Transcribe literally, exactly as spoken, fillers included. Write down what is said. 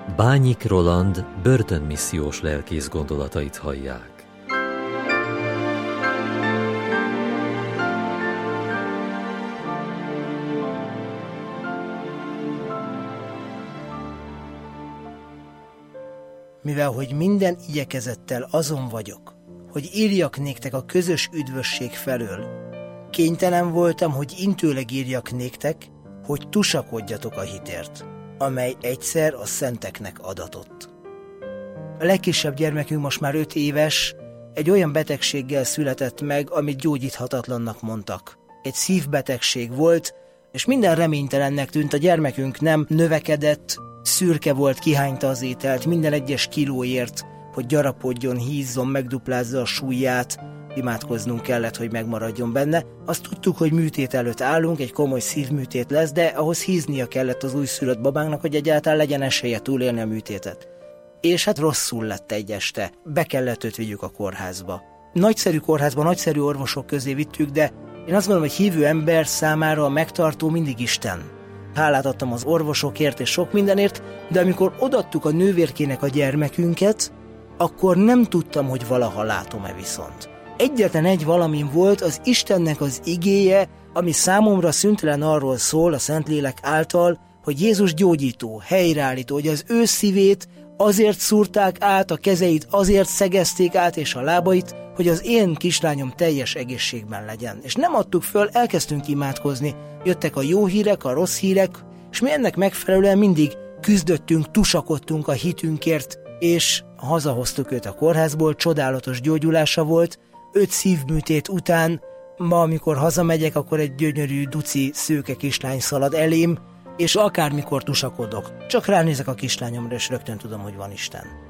Bányik Roland börtönmissziós lelkész gondolatait hallják. Mivel hogy minden igyekezettel azon vagyok, hogy írjak néktek a közös üdvösség felől, kénytelen voltam, hogy intőleg írjak néktek, hogy tusakodjatok a hitért, amely egyszer a szenteknek adatott. A legkisebb gyermekünk most már öt éves, egy olyan betegséggel született meg, amit gyógyíthatatlannak mondtak. Egy szívbetegség volt, és minden reménytelennek tűnt, a gyermekünk nem növekedett, szürke volt, kihányta az ételt, minden egyes kilóért, hogy gyarapodjon, hízzon, megduplázza a súlyát, imádkoznunk kellett, hogy megmaradjon benne. Azt tudtuk, hogy műtét előtt állunk, egy komoly szívműtét lesz, de ahhoz híznia kellett az újszülött babánknak, hogy egyáltalán legyen esélye túlélni a műtétet. És hát rosszul lett egy este, be kellett őt vigyük a kórházba. Nagyszerű kórházba, nagyszerű orvosok közé vittük, de én azt gondolom, hogy hívő ember számára a megtartó mindig Isten. Hálát adtam az orvosokért és sok mindenért, de amikor odaadtuk a nővérkének a gyermekünket, akkor nem tudtam, hogy valaha látom-e viszont. Egyetlen egy valamin volt, az Istennek az igéje, ami számomra szüntelen arról szól a Szentlélek által, hogy Jézus gyógyító, helyreállító, hogy az ő szívét azért szúrták át, a kezeit azért szegezték át és a lábait, hogy az én kislányom teljes egészségben legyen. És nem adtuk föl, elkezdtünk imádkozni. Jöttek a jó hírek, a rossz hírek, és mi ennek megfelelően mindig küzdöttünk, tusakodtunk a hitünkért, és hazahoztuk őt a kórházból, csodálatos gyógyulása volt. Öt szívműtét után, ma amikor hazamegyek, akkor egy gyönyörű, duci, szőke kislány szalad elém, és akármikor tusakodok, csak ránézek a kislányomra, és rögtön tudom, hogy van Isten.